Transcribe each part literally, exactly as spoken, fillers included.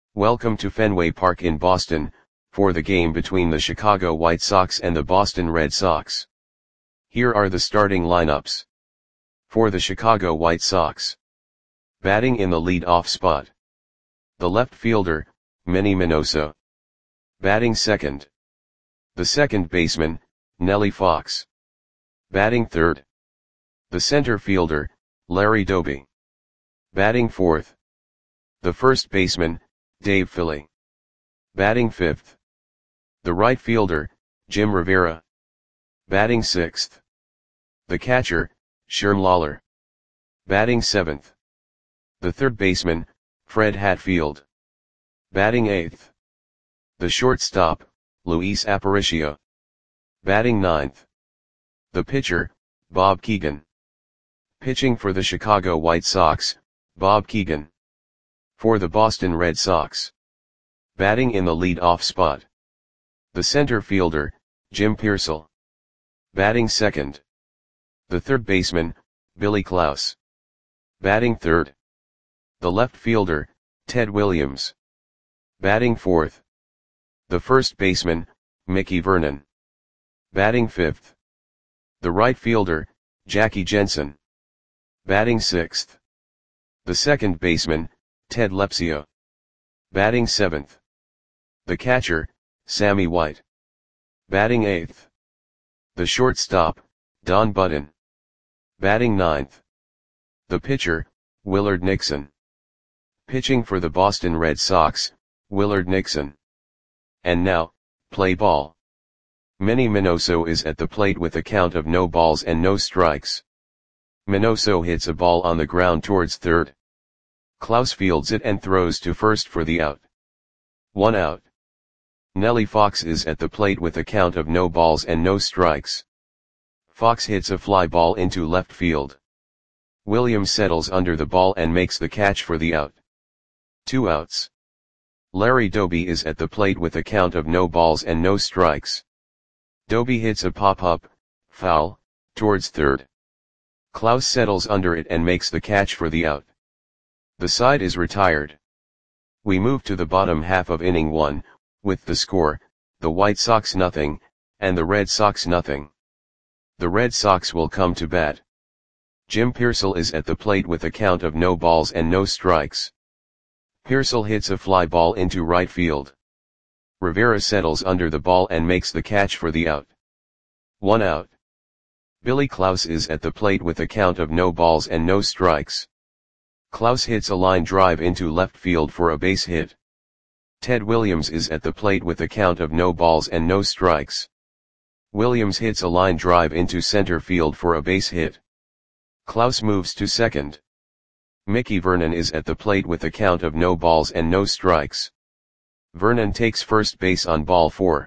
Welcome to Fenway Park in Boston, for the game between the Chicago White Sox and the Boston Red Sox. Here are the starting lineups. For the Chicago White Sox. Batting in the lead-off spot. The left fielder, Manny Minoso. Batting second. The second baseman, Nellie Fox. Batting third. The center fielder, Larry Doby. Batting fourth. The first baseman, Dave Philly. Batting fifth. The right fielder, Jim Rivera. Batting sixth. The catcher, Sherm Lawler. Batting seventh. The third baseman, Fred Hatfield. Batting eighth. The shortstop, Luis Aparicio. Batting ninth. The pitcher, Bob Keegan. Pitching for the Chicago White Sox, Bob Keegan. For the Boston Red Sox. Batting in the lead-off spot. The center fielder, Jim Piersall. Batting second. The third baseman, Billy Klaus. Batting third. The left fielder, Ted Williams. Batting fourth. The first baseman, Mickey Vernon. Batting fifth. The right fielder, Jackie Jensen. Batting sixth. The second baseman, Ted Lepsio. Batting seventh. The catcher, Sammy White. Batting eighth. The shortstop, Don Button. Batting ninth. The pitcher, Willard Nixon. Pitching for the Boston Red Sox, Willard Nixon. And now, play ball. Manny Minoso is at the plate with a count of no balls and no strikes. Minoso hits a ball on the ground towards third. Klaus fields it and throws to first for the out. One out. Nellie Fox is at the plate with a count of no balls and no strikes. Fox hits a fly ball into left field. Williams settles under the ball and makes the catch for the out. Two outs. Larry Doby is at the plate with a count of no balls and no strikes. Doby hits a pop-up, foul, towards third. Klaus settles under it and makes the catch for the out. The side is retired. We move to the bottom half of inning one, with the score, the White Sox nothing, and the Red Sox nothing. The Red Sox will come to bat. Jim Piersall is at the plate with a count of no balls and no strikes. Piersall hits a fly ball into right field. Rivera settles under the ball and makes the catch for the out. One out. Billy Klaus is at the plate with a count of no balls and no strikes. Klaus hits a line drive into left field for a base hit. Ted Williams is at the plate with a count of no balls and no strikes. Williams hits a line drive into center field for a base hit. Klaus moves to second. Mickey Vernon is at the plate with a count of no balls and no strikes. Vernon takes first base on ball four.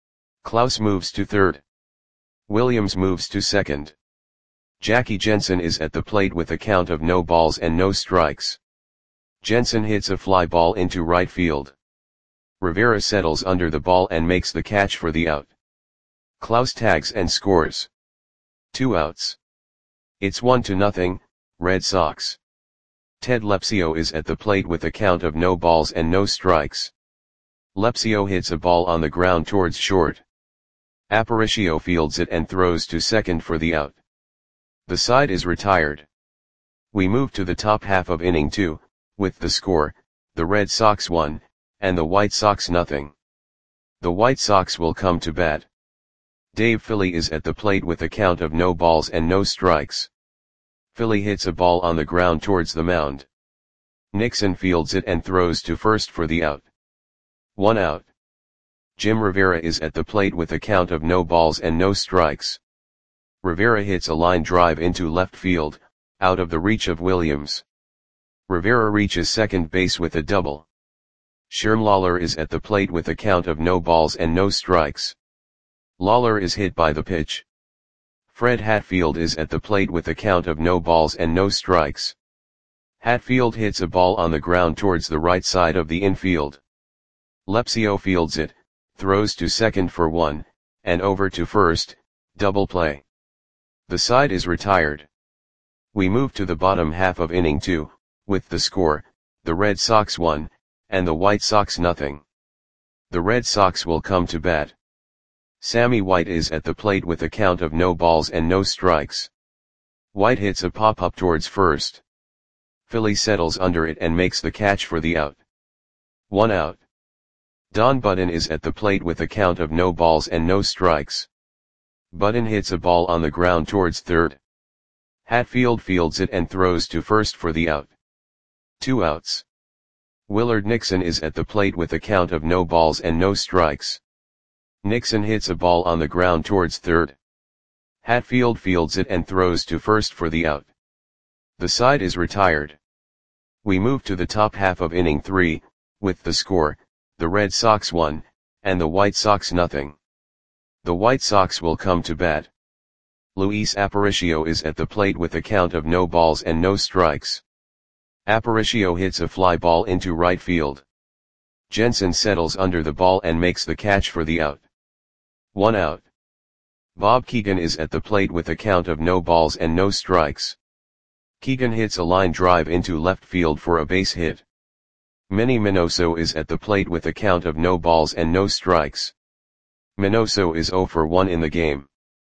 Klaus moves to third. Williams moves to second. Jackie Jensen is at the plate with a count of no balls and no strikes. Jensen hits a fly ball into right field. Rivera settles under the ball and makes the catch for the out. Klaus tags and scores. Two outs. It's one to nothing, Red Sox. Ted Lepsio is at the plate with a count of no balls and no strikes. Lepsio hits a ball on the ground towards short. Aparicio fields it and throws to second for the out. The side is retired. We move to the top half of inning two, with the score, the Red Sox one, and the White Sox nothing. The White Sox will come to bat. Dave Philly is at the plate with a count of no balls and no strikes. Philly hits a ball on the ground towards the mound. Nixon fields it and throws to first for the out. One out. Jim Rivera is at the plate with a count of no balls and no strikes. Rivera hits a line drive into left field, out of the reach of Williams. Rivera reaches second base with a double. Sherm Lawler is at the plate with a count of no balls and no strikes. Lawler is hit by the pitch. Fred Hatfield is at the plate with a count of no balls and no strikes. Hatfield hits a ball on the ground towards the right side of the infield. Lepsio fields it, throws to second for one, and over to first, double play. The side is retired. We move to the bottom half of inning two, with the score, the Red Sox one, and the White Sox nothing. The Red Sox will come to bat. Sammy White is at the plate with a count of no balls and no strikes. White hits a pop-up towards first. Philly settles under it and makes the catch for the out. One out. Don Button is at the plate with a count of no balls and no strikes. Button hits a ball on the ground towards third. Hatfield fields it and throws to first for the out. Two outs. Willard Nixon is at the plate with a count of no balls and no strikes. Nixon hits a ball on the ground towards third. Hatfield fields it and throws to first for the out. The side is retired. We move to the top half of inning three, with the score, the Red Sox one, and the White Sox nothing. The White Sox will come to bat. Luis Aparicio is at the plate with a count of no balls and no strikes. Aparicio hits a fly ball into right field. Jensen settles under the ball and makes the catch for the out. One out. Bob Keegan is at the plate with a count of no balls and no strikes. Keegan hits a line drive into left field for a base hit. Manny Minoso is at the plate with a count of no balls and no strikes. Minoso is zero for one in the game.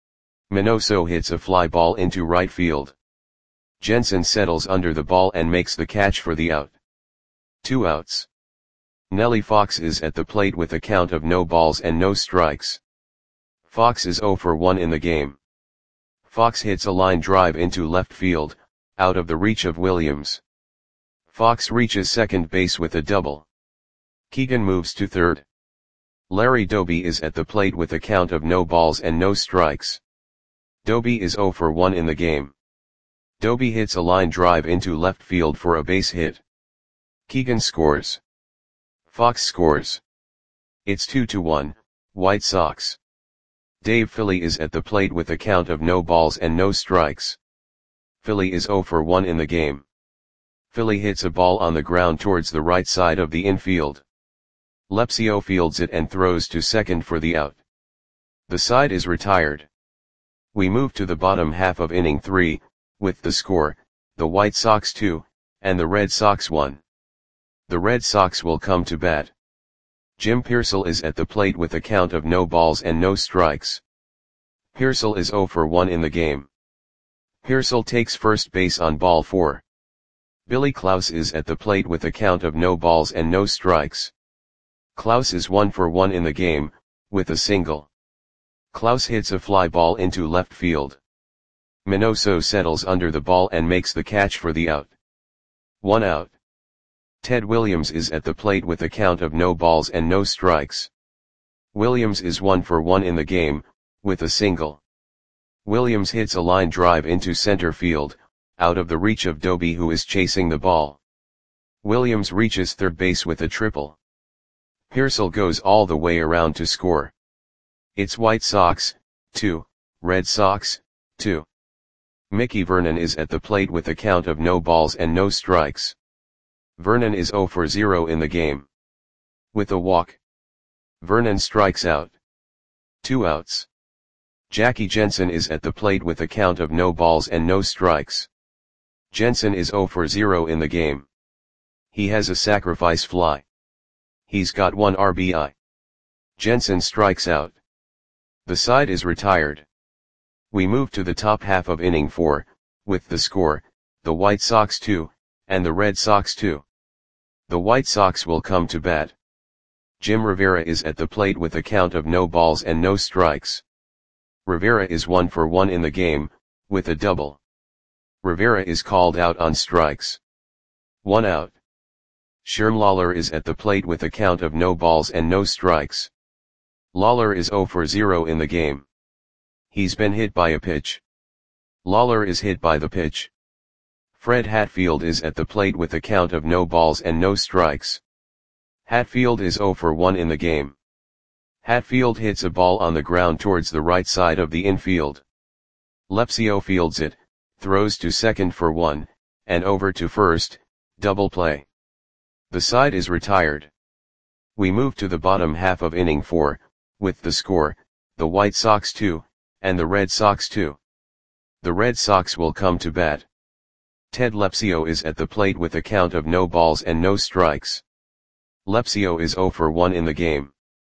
Minoso hits a fly ball into right field. Jensen settles under the ball and makes the catch for the out. Two outs. Nellie Fox is at the plate with a count of no balls and no strikes. Fox is zero for one in the game. Fox hits a line drive into left field, out of the reach of Williams. Fox reaches second base with a double. Keegan moves to third. Larry Doby is at the plate with a count of no balls and no strikes. Doby is zero for one in the game. Doby hits a line drive into left field for a base hit. Keegan scores. Fox scores. It's two to one, White Sox. Dave Philly is at the plate with a count of no balls and no strikes. Philly is zero for one in the game. Philly hits a ball on the ground towards the right side of the infield. Lepsio fields it and throws to second for the out. The side is retired. We move to the bottom half of inning three, with the score, the White Sox two, and the Red Sox one. The Red Sox will come to bat. Jim Pearsall is at the plate with a count of no balls and no strikes. Pearsall is zero for one in the game. Pearsall takes first base on ball four. Billy Klaus is at the plate with a count of no balls and no strikes. Klaus is one for one in the game, with a single. Klaus hits a fly ball into left field. Minoso settles under the ball and makes the catch for the out. One out. Ted Williams is at the plate with a count of no balls and no strikes. Williams is one for one in the game, with a single. Williams hits a line drive into center field, out of the reach of Doby who is chasing the ball. Williams reaches third base with a triple. Pearsall goes all the way around to score. It's White Sox, two, Red Sox, two. Mickey Vernon is at the plate with a count of no balls and no strikes. Vernon is zero for zero in the game. With a walk. Vernon strikes out. Two outs. Jackie Jensen is at the plate with a count of no balls and no strikes. Jensen is zero for zero in the game. He has a sacrifice fly. He's got one R B I. Jensen strikes out. The side is retired. We move to the top half of inning four, with the score, the White Sox two, and the Red Sox two. The White Sox will come to bat. Jim Rivera is at the plate with a count of no balls and no strikes. Rivera is one for one in the game, with a double. Rivera is called out on strikes. One out. Sherm Lawler is at the plate with a count of no balls and no strikes. Lawler is zero for zero in the game. He's been hit by a pitch. Lawler is hit by the pitch. Fred Hatfield is at the plate with a count of no balls and no strikes. Hatfield is zero for one in the game. Hatfield hits a ball on the ground towards the right side of the infield. Lepsio fields it, throws to second for one, and over to first, double play. The side is retired. We move to the bottom half of inning four, with the score, the White Sox two, and the Red Sox two. The Red Sox will come to bat. Ted Lepsio is at the plate with a count of no balls and no strikes. Lepsio is zero for one in the game.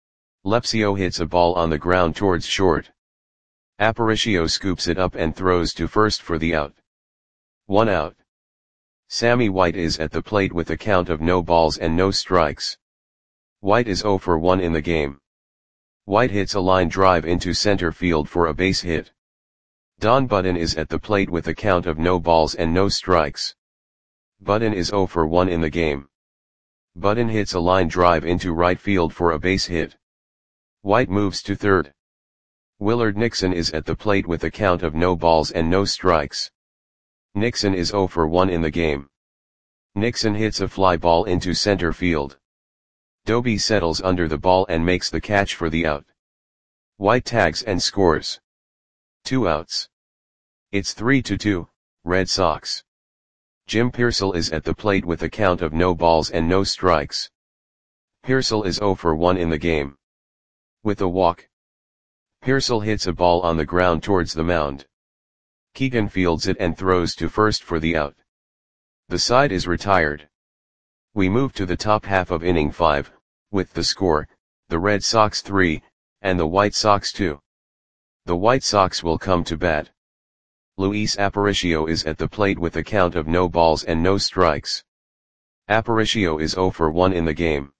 Lepsio hits a ball on the ground towards short. Aparicio scoops it up and throws to first for the out. One out. Sammy White is at the plate with a count of no balls and no strikes. White is zero for one in the game. White hits a line drive into center field for a base hit. Don Button is at the plate with a count of no balls and no strikes. Button is zero for one in the game. Button hits a line drive into right field for a base hit. White moves to third. Willard Nixon is at the plate with a count of no balls and no strikes. Nixon is zero for one in the game. Nixon hits a fly ball into center field. Doby settles under the ball and makes the catch for the out. White tags and scores. Two outs. It's three to two, Red Sox. Jim Pearsall is at the plate with a count of no balls and no strikes. Pearsall is zero for one in the game. With a walk. Pearsall hits a ball on the ground towards the mound. Keegan fields it and throws to first for the out. The side is retired. We move to the top half of inning five, with the score, the Red Sox three, and the White Sox two. The White Sox will come to bat. Luis Aparicio is at the plate with a count of no balls and no strikes. Aparicio is zero for one in the game.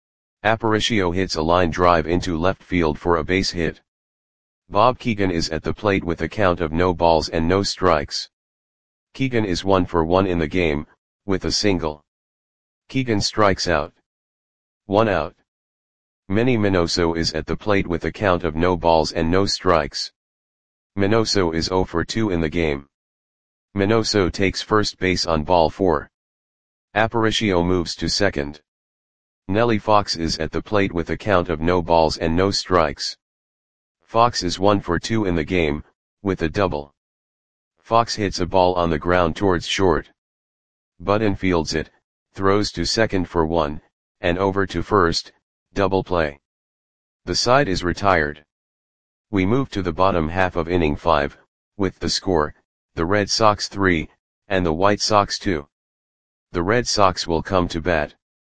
Aparicio hits a line drive into left field for a base hit. Bob Keegan is at the plate with a count of no balls and no strikes. Keegan is one for one in the game, with a single. Keegan strikes out. One out. Manny Minoso is at the plate with a count of no balls and no strikes. Minoso is zero for two in the game. Minoso takes first base on ball four. Aparicio moves to second. Nellie Fox is at the plate with a count of no balls and no strikes. Fox is one for two in the game, with a double. Fox hits a ball on the ground towards short. Button fields it, throws to second for one, and over to first, double play. The side is retired. We move to the bottom half of inning five, with the score, the Red Sox three, and the White Sox two. The Red Sox will come to bat.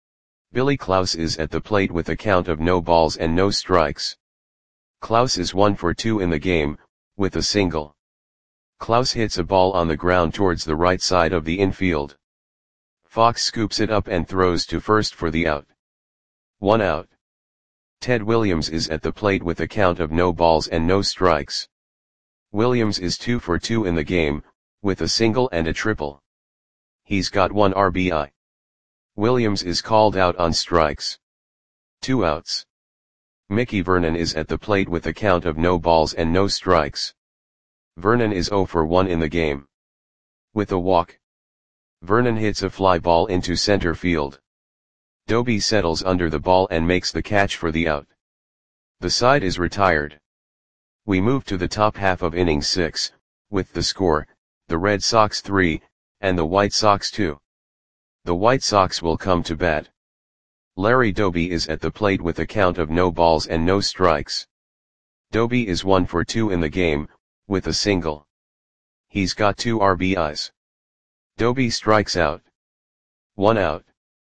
Billy Klaus is at the plate with a count of no balls and no strikes. Klaus is one for two in the game, with a single. Klaus hits a ball on the ground towards the right side of the infield. Fox scoops it up and throws to first for the out. One out. Ted Williams is at the plate with a count of no balls and no strikes. Williams is two for two in the game, with a single and a triple. He's got one R B I. Williams is called out on strikes. Two outs. Mickey Vernon is at the plate with a count of no balls and no strikes. Vernon is zero for one in the game. With a walk. Vernon hits a fly ball into center field. Doby settles under the ball and makes the catch for the out. The side is retired. We move to the top half of inning six, with the score, the Red Sox three, and the White Sox two. The White Sox will come to bat. Larry Doby is at the plate with a count of no balls and no strikes. Doby is one for two in the game, with a single. He's got two R B Is. Doby strikes out. One out.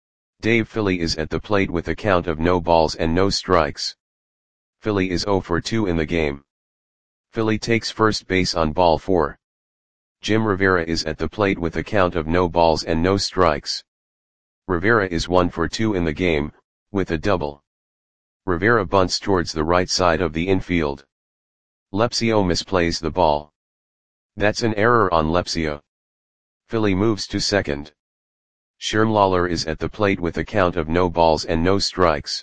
Dave Philly is at the plate with a count of no balls and no strikes. Philly is zero for two in the game. Philly takes first base on ball four. Jim Rivera is at the plate with a count of no balls and no strikes. Rivera is one for two in the game, with a double. Rivera bunts towards the right side of the infield. Lepsio misplays the ball. That's an error on Lepsio. Philly moves to second. Sherm Lawler is at the plate with a count of no balls and no strikes.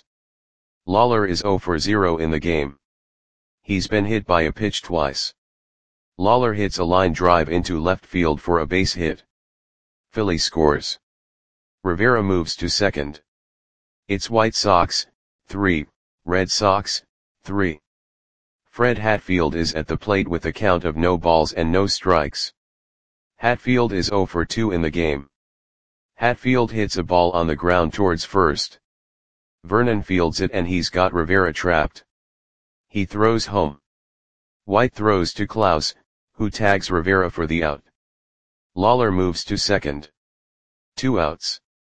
Lawler is zero for zero in the game. He's been hit by a pitch twice. Lawler hits a line drive into left field for a base hit. Philly scores. Rivera moves to second. It's White Sox, three, Red Sox, three. Fred Hatfield is at the plate with a count of no balls and no strikes. Hatfield is zero for two in the game. Hatfield hits a ball on the ground towards first. Vernon fields it and he's got Rivera trapped. He throws home. White throws to Klaus, who tags Rivera for the out. Lawler moves to second. Two outs.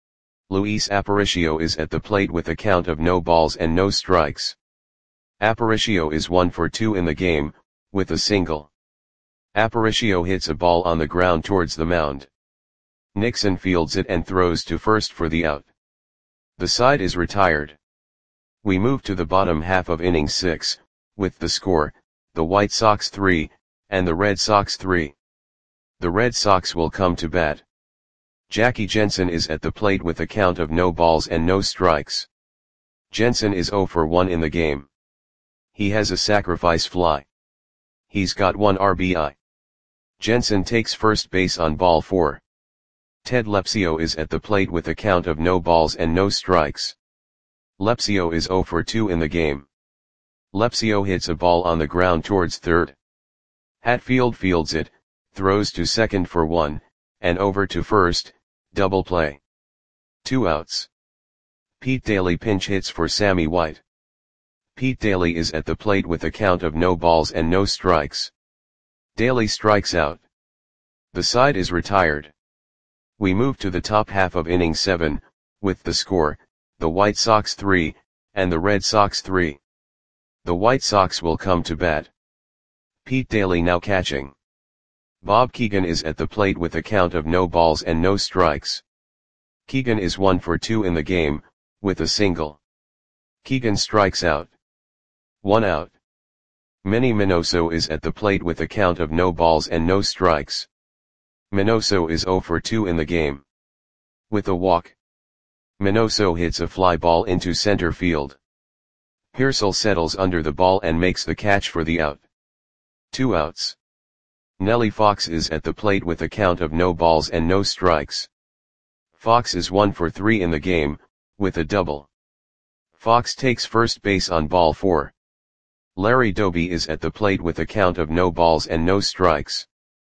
Luis Aparicio is at the plate with a count of no balls and no strikes. Aparicio is one for two in the game, with a single. Aparicio hits a ball on the ground towards the mound. Nixon fields it and throws to first for the out. The side is retired. We move to the bottom half of inning six, with the score, the White Sox three, and the Red Sox three. The Red Sox will come to bat. Jackie Jensen is at the plate with a count of no balls and no strikes. Jensen is zero for one in the game. He has a sacrifice fly. He's got one R B I. Jensen takes first base on ball four. Ted Lepsio is at the plate with a count of no balls and no strikes. Lepsio is zero for two in the game. Lepsio hits a ball on the ground towards third. Hatfield fields it, throws to second for one, and over to first, double play. Two outs. Pete Daly pinch hits for Sammy White. Pete Daly is at the plate with a count of no balls and no strikes. Daly strikes out. The side is retired. We move to the top half of inning seven, with the score, the White Sox three, and the Red Sox three. The White Sox will come to bat. Pete Daly now catching. Bob Keegan is at the plate with a count of no balls and no strikes. Keegan is one for two in the game, with a single. Keegan strikes out. One out. Manny Minoso is at the plate with a count of no balls and no strikes. Minoso is zero for two in the game. With a walk. Minoso hits a fly ball into center field. Pearsall settles under the ball and makes the catch for the out. Two outs. Nellie Fox is at the plate with a count of no balls and no strikes. Fox is one for three in the game, with a double. Fox takes first base on ball four. Larry Doby is at the plate with a count of no balls and no strikes.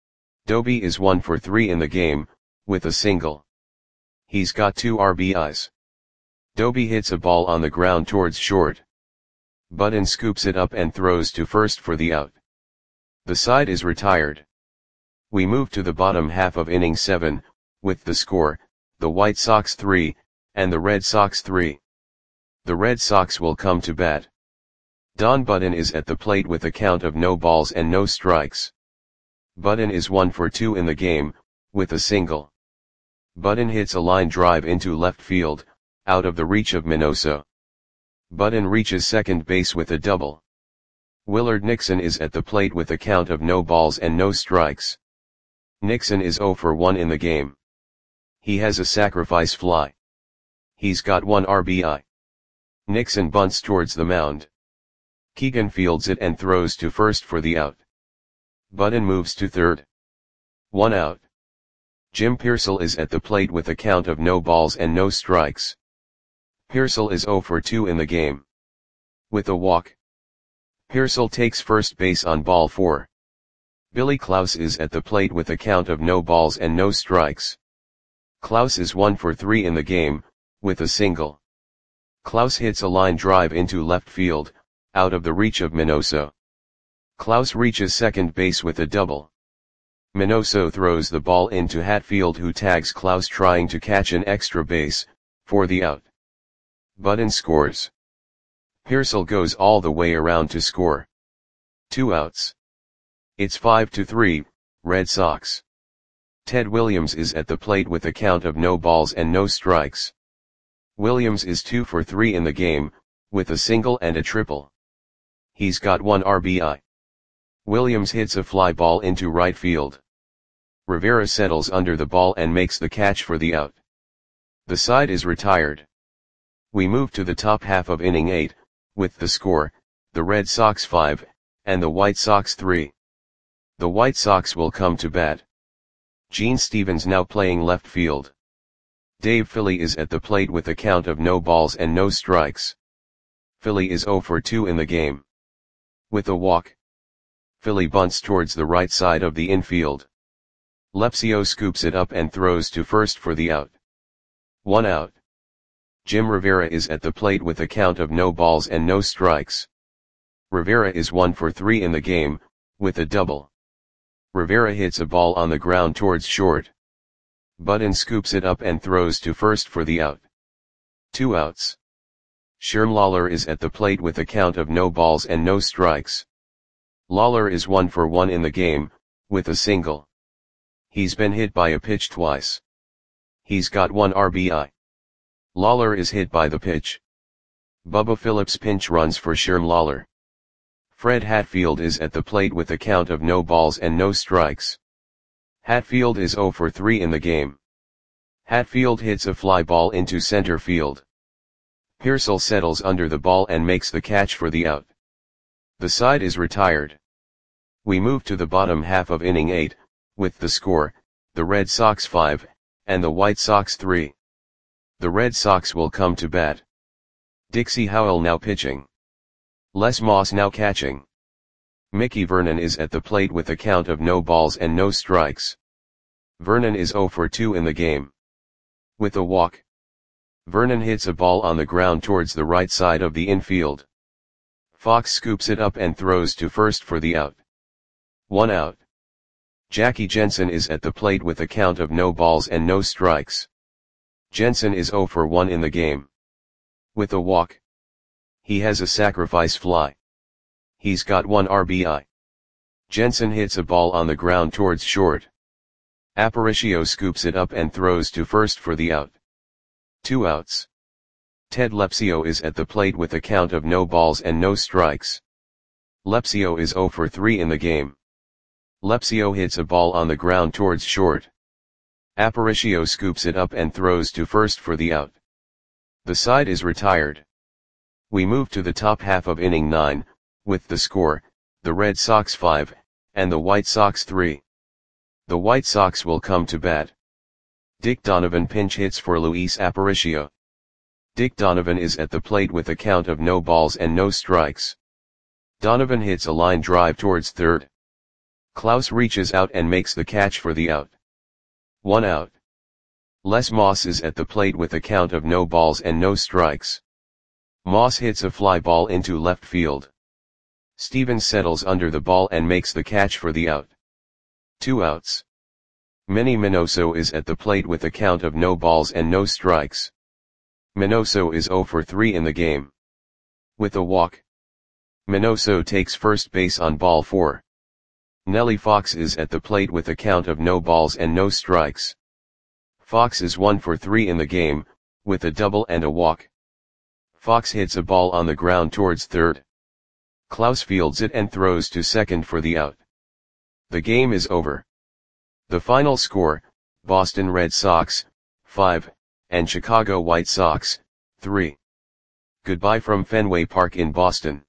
Doby is one for three in the game, with a single. He's got two R B Is. Doby hits a ball on the ground towards short. Button scoops it up and throws to first for the out. The side is retired. We move to the bottom half of inning seven, with the score, the White Sox three, and the Red Sox three. The Red Sox will come to bat. Don Button is at the plate with a count of no balls and no strikes. Button is one for two in the game, with a single. Button hits a line drive into left field, out of the reach of Minoso. Button reaches second base with a double. Willard Nixon is at the plate with a count of no balls and no strikes. Nixon is zero for one in the game. He has a sacrifice fly. He's got one R B I. Nixon bunts towards the mound. Keegan fields it and throws to first for the out. Button moves to third. One out. Jim Pearsall is at the plate with a count of no balls and no strikes. Pearsall is zero for two in the game. With a walk. Pearsall takes first base on ball four. Billy Klaus is at the plate with a count of no balls and no strikes. Klaus is one for three in the game, with a single. Klaus hits a line drive into left field, out of the reach of Minoso. Klaus reaches second base with a double. Minoso throws the ball into Hatfield, who tags Klaus trying to catch an extra base, for the out. Button scores. Pearsall goes all the way around to score. Two outs. It's five to three, Red Sox. Ted Williams is at the plate with a count of no balls and no strikes. Williams is two for three in the game, with a single and a triple. He's got one R B I. Williams hits a fly ball into right field. Rivera settles under the ball and makes the catch for the out. The side is retired. We move to the top half of inning eight, with the score, the Red Sox five, and the White Sox three. The White Sox will come to bat. Gene Stevens now playing left field. Dave Philly is at the plate with a count of no balls and no strikes. Philly is zero for two in the game. With a walk. Philly bunts towards the right side of the infield. Lepsio scoops it up and throws to first for the out. One out. Jim Rivera is at the plate with a count of no balls and no strikes. Rivera is one for three in the game, with a double. Rivera hits a ball on the ground towards short. Button scoops it up and throws to first for the out. Two outs. Sherm Lawler is at the plate with a count of no balls and no strikes. Lawler is one for one in the game, with a single. He's been hit by a pitch twice. He's got one R B I. Lawler is hit by the pitch. Bubba Phillips pinch runs for Sherm Lawler. Fred Hatfield is at the plate with a count of no balls and no strikes. Hatfield is zero for three in the game. Hatfield hits a fly ball into center field. Pearsall settles under the ball and makes the catch for the out. The side is retired. We move to the bottom half of inning eight, with the score, the Red Sox five, and the White Sox three. The Red Sox will come to bat. Dixie Howell now pitching. Les Moss now catching. Mickey Vernon is at the plate with a count of no balls and no strikes. Vernon is zero for two in the game. With a walk. Vernon hits a ball on the ground towards the right side of the infield. Fox scoops it up and throws to first for the out. One out. Jackie Jensen is at the plate with a count of no balls and no strikes. Jensen is zero for one in the game. With a walk. He has a sacrifice fly. He's got one R B I. Jensen hits a ball on the ground towards short. Aparicio scoops it up and throws to first for the out. Two outs. Ted Lepsio is at the plate with a count of no balls and no strikes. Lepsio is zero for three in the game. Lepsio hits a ball on the ground towards short. Aparicio scoops it up and throws to first for the out. The side is retired. We move to the top half of inning nine, with the score, the Red Sox five, and the White Sox three. The White Sox will come to bat. Dick Donovan pinch hits for Luis Aparicio. Dick Donovan is at the plate with a count of no balls and no strikes. Donovan hits a line drive towards third. Klaus reaches out and makes the catch for the out. One out. Les Moss is at the plate with a count of no balls and no strikes. Moss hits a fly ball into left field. Stevens settles under the ball and makes the catch for the out. Two outs. Manny Minoso is at the plate with a count of no balls and no strikes. Minoso is zero for three in the game. With a walk. Minoso takes first base on ball four. Nellie Fox is at the plate with a count of no balls and no strikes. Fox is one for three in the game, with a double and a walk. Fox hits a ball on the ground towards third. Klaus fields it and throws to second for the out. The game is over. The final score, Boston Red Sox, five, and Chicago White Sox, three. Goodbye from Fenway Park in Boston.